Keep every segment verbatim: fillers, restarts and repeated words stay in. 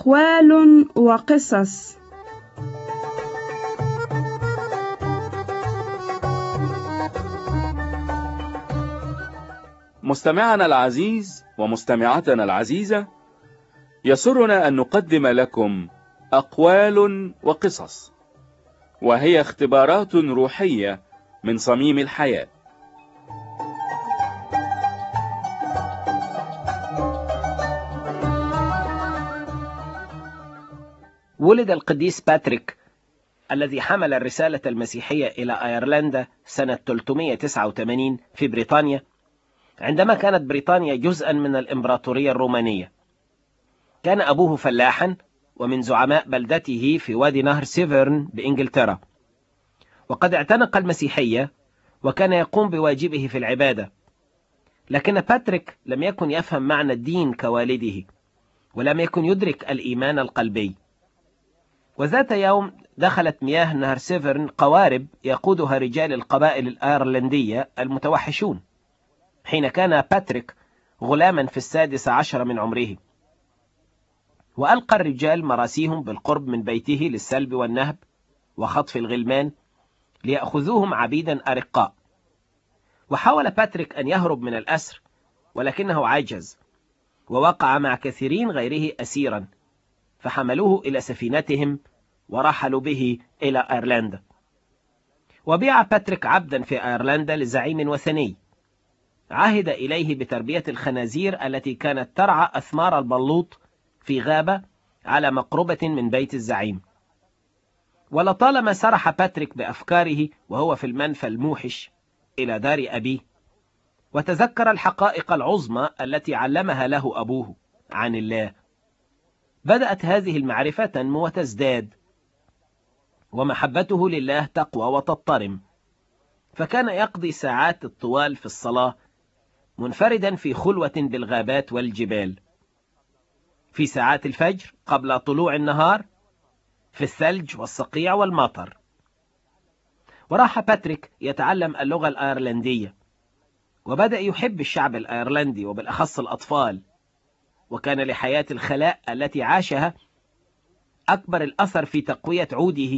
أقوال وقصص. مستمعنا العزيز ومستمعتنا العزيزة، يسرنا أن نقدم لكم أقوال وقصص، وهي اختبارات روحية من صميم الحياة. ولد القديس باتريك الذي حمل الرسالة المسيحية إلى أيرلندا سنة ثلاثمائة وتسعة وثمانين في بريطانيا، عندما كانت بريطانيا جزءا من الإمبراطورية الرومانية. كان أبوه فلاحا ومن زعماء بلدته في وادي نهر سيفرن بإنجلترا، وقد اعتنق المسيحية وكان يقوم بواجبه في العبادة. لكن باتريك لم يكن يفهم معنى الدين كوالده، ولم يكن يدرك الإيمان القلبي. وذات يوم دخلت مياه نهر سيفرن قوارب يقودها رجال القبائل الأيرلندية المتوحشون، حين كان باتريك غلاما في السادس عشر من عمره. وألقى الرجال مراسيهم بالقرب من بيته للسلب والنهب وخطف الغلمان ليأخذوهم عبيدا أرقاء. وحاول باتريك أن يهرب من الأسر، ولكنه عجز، ووقع مع كثيرين غيره أسيرا، فحملوه إلى سفينتهم ورحلوا به إلى أيرلندا. وبيع باتريك عبدا في أيرلندا لزعيم وثني، عهد إليه بتربية الخنازير التي كانت ترعى أثمار البلوط في غابة على مقربة من بيت الزعيم. ولطالما سرح باتريك بأفكاره وهو في المنفى الموحش إلى دار أبيه، وتذكر الحقائق العظمى التي علمها له أبوه عن الله. بدأت هذه المعرفة تنمو وتزداد، ومحبته لله تقوى وتضطرم، فكان يقضي ساعات الطوال في الصلاة منفردا في خلوة بالغابات والجبال، في ساعات الفجر قبل طلوع النهار، في الثلج والصقيع والمطر. وراح باتريك يتعلم اللغة الأيرلندية، وبدأ يحب الشعب الأيرلندي وبالأخص الأطفال، وكان لحياة الخلاء التي عاشها أكبر الأثر في تقوية عوده،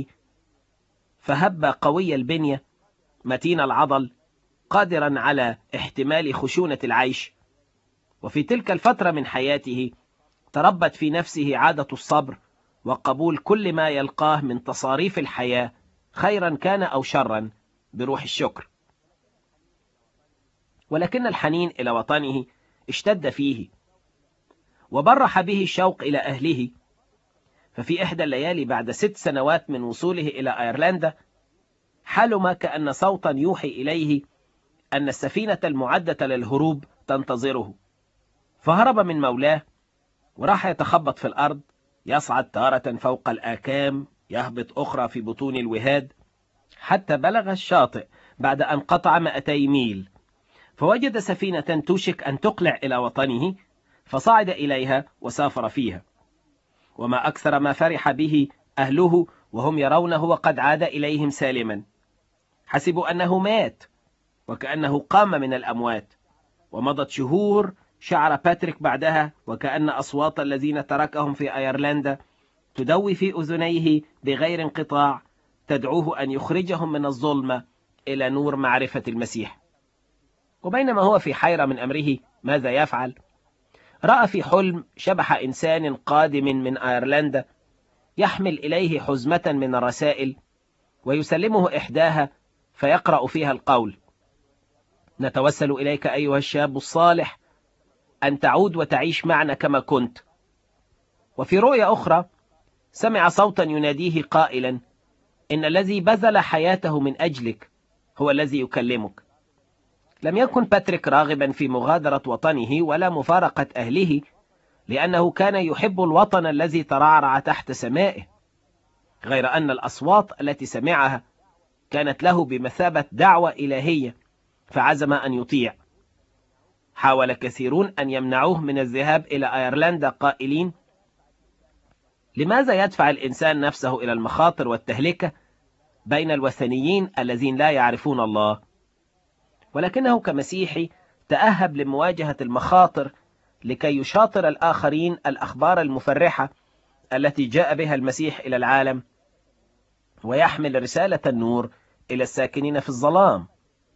فهب قوي البنية متين العضل قادرا على احتمال خشونة العيش. وفي تلك الفترة من حياته تربت في نفسه عادة الصبر وقبول كل ما يلقاه من تصاريف الحياة، خيرا كان أو شرا، بروح الشكر. ولكن الحنين إلى وطنه اشتد فيه، وبرح به الشوق إلى أهله. ففي إحدى الليالي بعد ست سنوات من وصوله إلى أيرلندا، حلم كأن صوتا يوحي إليه أن السفينة المعدة للهروب تنتظره، فهرب من مولاه وراح يتخبط في الأرض، يصعد تارة فوق الآكام، يهبط أخرى في بطون الوهاد، حتى بلغ الشاطئ بعد أن قطع مئتي ميل، فوجد سفينة توشك أن تقلع إلى وطنه، فصعد إليها وسافر فيها. وما أكثر ما فرح به أهله وهم يرونه وقد عاد إليهم سالما. حسبوا أنه مات وكأنه قام من الأموات. ومضت شهور، شعر باتريك بعدها وكأن أصوات الذين تركهم في أيرلندا تدوي في أذنيه بغير انقطاع، تدعوه أن يخرجهم من الظلمة إلى نور معرفة المسيح. وبينما هو في حيرة من أمره ماذا يفعل، رأى في حلم شبح إنسان قادم من أيرلندا يحمل إليه حزمة من الرسائل، ويسلمه إحداها فيقرأ فيها القول: نتوسل إليك أيها الشاب الصالح أن تعود وتعيش معنا كما كنت. وفي رؤيا أخرى سمع صوتا يناديه قائلا: إن الذي بذل حياته من أجلك هو الذي يكلمك. لم يكن باتريك راغبا في مغادرة وطنه ولا مفارقة أهله، لأنه كان يحب الوطن الذي ترعرع تحت سمائه، غير أن الأصوات التي سمعها كانت له بمثابة دعوة إلهية، فعزم أن يطيع. حاول كثيرون أن يمنعوه من الذهاب إلى أيرلندا قائلين: لماذا يدفع الإنسان نفسه إلى المخاطر والتهلكة بين الوثنيين الذين لا يعرفون الله؟ ولكنه كمسيحي تأهب لمواجهة المخاطر لكي يشاطر الآخرين الأخبار المفرحة التي جاء بها المسيح إلى العالم، ويحمل رسالة النور إلى الساكنين في الظلام.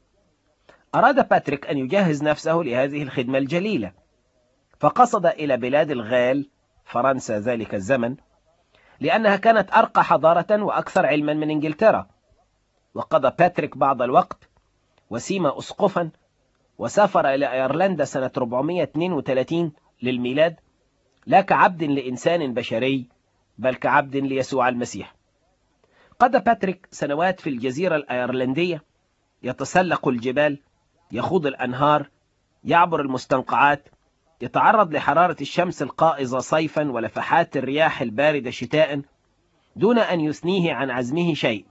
أراد باتريك أن يجهز نفسه لهذه الخدمة الجليلة، فقصد إلى بلاد الغال، فرنسا ذلك الزمن، لأنها كانت أرقى حضارة وأكثر علما من إنجلترا. وقضى باتريك بعض الوقت وسيم أسقفا، وسافر إلى أيرلندا سنة أربعمائة واثنين وثلاثين للميلاد، لا كعبد لإنسان بشري بل كعبد ليسوع المسيح. قضى باتريك سنوات في الجزيرة الأيرلندية، يتسلق الجبال، يخوض الأنهار، يعبر المستنقعات، يتعرض لحرارة الشمس القائظة صيفا ولفحات الرياح الباردة شتاء، دون أن يثنيه عن عزمه شيء.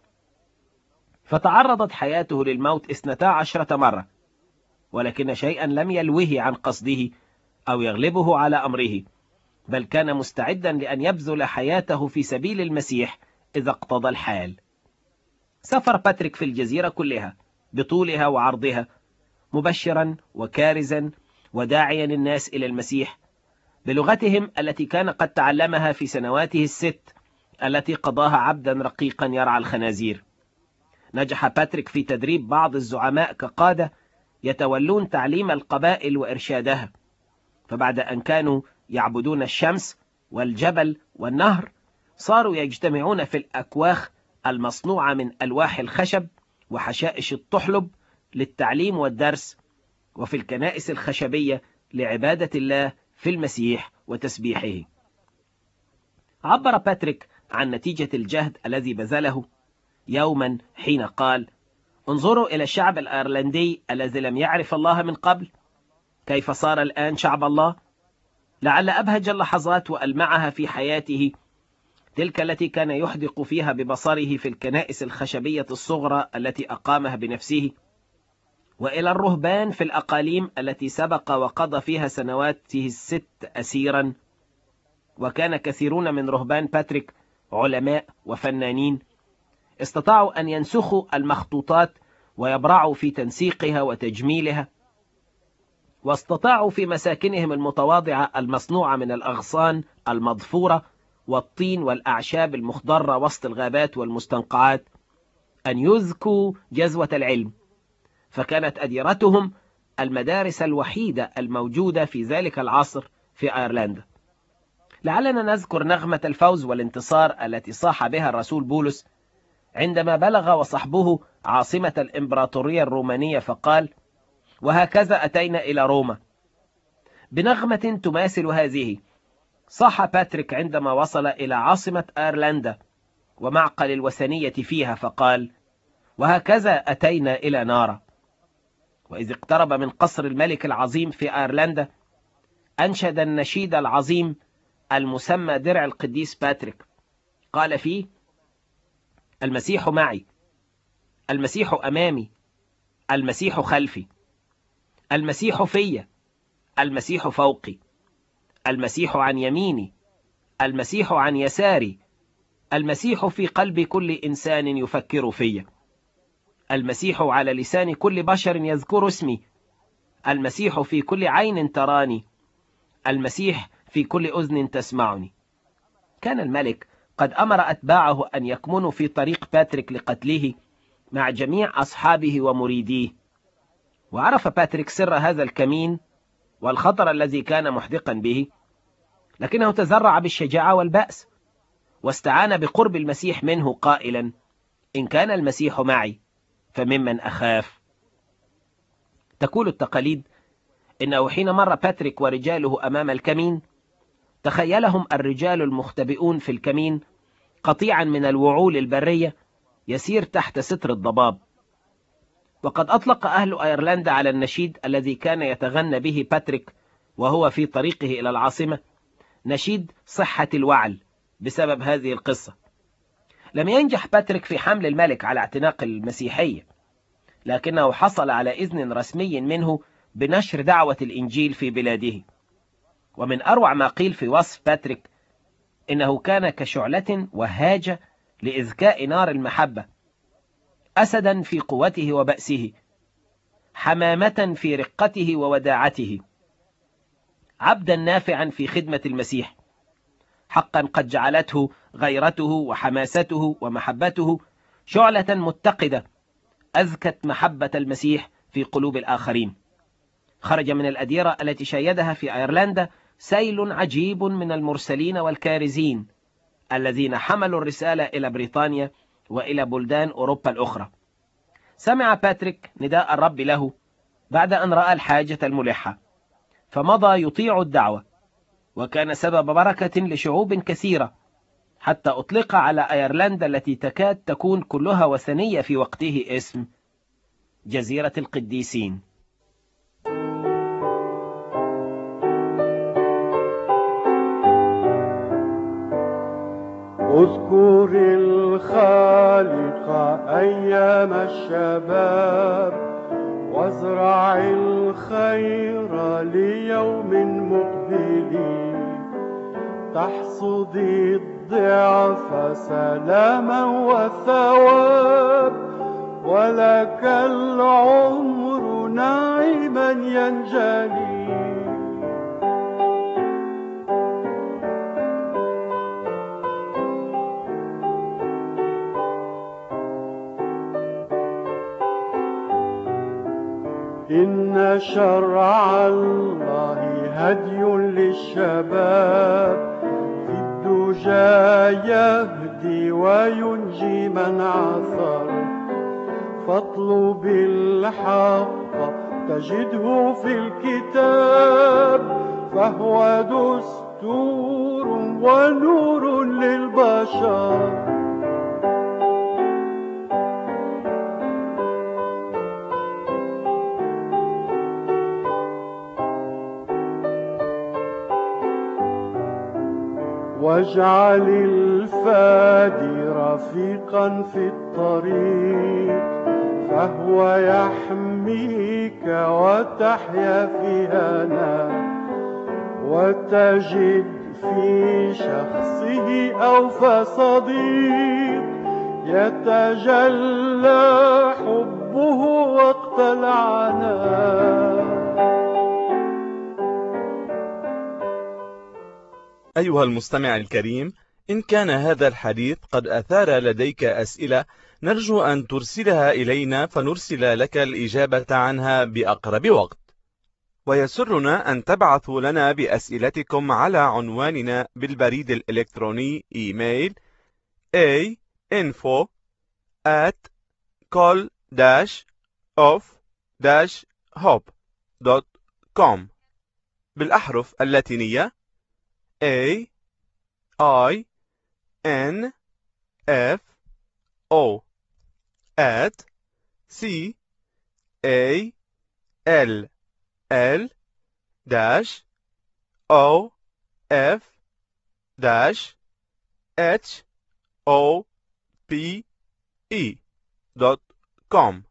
فتعرضت حياته للموت اثنتا عشرة مرة، ولكن شيئا لم يلوه عن قصده أو يغلبه على أمره، بل كان مستعدا لأن يبذل حياته في سبيل المسيح إذا اقتضى الحال. سافر باتريك في الجزيرة كلها بطولها وعرضها، مبشرا وكارزا وداعيا الناس إلى المسيح بلغتهم التي كان قد تعلمها في سنواته الست التي قضاها عبدا رقيقا يرعى الخنازير. نجح باتريك في تدريب بعض الزعماء كقادة يتولون تعليم القبائل وإرشادها، فبعد أن كانوا يعبدون الشمس والجبل والنهر، صاروا يجتمعون في الأكواخ المصنوعة من ألواح الخشب وحشائش الطحلب للتعليم والدرس، وفي الكنائس الخشبية لعبادة الله في المسيح وتسبيحه. عبر باتريك عن نتيجة الجهد الذي بذله يوما حين قال: انظروا إلى الشعب الأيرلندي الذي لم يعرف الله من قبل، كيف صار الآن شعب الله. لعل أبهج اللحظات وألمعها في حياته تلك التي كان يحدق فيها ببصره في الكنائس الخشبية الصغرى التي أقامها بنفسه، وإلى الرهبان في الأقاليم التي سبق وقضى فيها سنواته الست أسيرا. وكان كثيرون من رهبان باتريك علماء وفنانين، استطاعوا أن ينسخوا المخطوطات ويبرعوا في تنسيقها وتجميلها، واستطاعوا في مساكنهم المتواضعة المصنوعة من الأغصان المضفورة والطين والأعشاب المخضرة وسط الغابات والمستنقعات أن يذكوا جذوة العلم، فكانت أديرتهم المدارس الوحيدة الموجودة في ذلك العصر في أيرلندا. لعلنا نذكر نغمة الفوز والانتصار التي صاح بها الرسول بولس عندما بلغ وصحبه عاصمة الإمبراطورية الرومانية فقال: وهكذا أتينا إلى روما. بنغمة تماثل هذه صاح باتريك عندما وصل إلى عاصمة أيرلندا ومعقل الوثنية فيها فقال: وهكذا أتينا إلى نارا. وإذ اقترب من قصر الملك العظيم في أيرلندا أنشد النشيد العظيم المسمى درع القديس باتريك، قال فيه: المسيح معي، المسيح أمامي، المسيح خلفي، المسيح في، المسيح فوقي، المسيح عن يميني، المسيح عن يساري، المسيح في قلب كل إنسان يفكر في، المسيح على لسان كل بشر يذكر اسمي، المسيح في كل عين تراني، المسيح في كل أذن تسمعني. كان الملك قد أمر أتباعه أن يكمنوا في طريق باتريك لقتله مع جميع أصحابه ومريديه، وعرف باتريك سر هذا الكمين والخطر الذي كان محدقا به، لكنه تزرع بالشجاعة والبأس، واستعان بقرب المسيح منه قائلا: إن كان المسيح معي فممن أخاف. تقول التقاليد إنه حين مر باتريك ورجاله أمام الكمين، تخيلهم الرجال المختبئون في الكمين قطيعا من الوعول البرية يسير تحت ستر الضباب. وقد أطلق أهل أيرلندا على النشيد الذي كان يتغنى به باتريك وهو في طريقه إلى العاصمة نشيد صحة الوعل بسبب هذه القصة. لم ينجح باتريك في حمل الملك على اعتناق المسيحية، لكنه حصل على إذن رسمي منه بنشر دعوة الإنجيل في بلاده. ومن أروع ما قيل في وصف باتريك إنه كان كشعلة وهاجة لإذكاء نار المحبة، أسدا في قوته وبأسه، حمامة في رقته ووداعته، عبدا نافعا في خدمة المسيح، حقا قد جعلته غيرته وحماسته ومحبته شعلة متقدة أذكت محبة المسيح في قلوب الآخرين. خرج من الأديرة التي شيدها في أيرلندا سيل عجيب من المرسلين والكارزين الذين حملوا الرسالة إلى بريطانيا وإلى بلدان أوروبا الأخرى. سمع باتريك نداء الرب له بعد أن رأى الحاجة الملحة، فمضى يطيع الدعوة، وكان سبب بركة لشعوب كثيرة، حتى أطلق على أيرلندا التي تكاد تكون كلها وثنية في وقته اسم جزيرة القديسين. اذكر الخالق أيام الشباب، وازرع الخير ليوم مقبل، تحصد الضعف سلاما وثواب، ولك العمر نعيما ينجلي. إن شرع الله هدي للشباب، في الدجى يهدي وينجي من عثر، فاطلب الحق تجده في الكتاب، فهو دستور ونور للبشر. واجعل الفادي رفيقا في الطريق، فهو يحميك وتحيا في هنا، وتجد في شخصه أوفى صديق، يتجلى حبه وقت العناء. أيها المستمع الكريم، إن كان هذا الحديث قد أثار لديك أسئلة، نرجو أن ترسلها إلينا فنرسل لك الإجابة عنها بأقرب وقت. ويسرنا أن تبعثوا لنا بأسئلتكم على عنواننا بالبريد الإلكتروني إيميل a info at col dash of dash hope dot com بالأحرف اللاتينية A I N F O at C A L L dash O F dash H O P E dot com.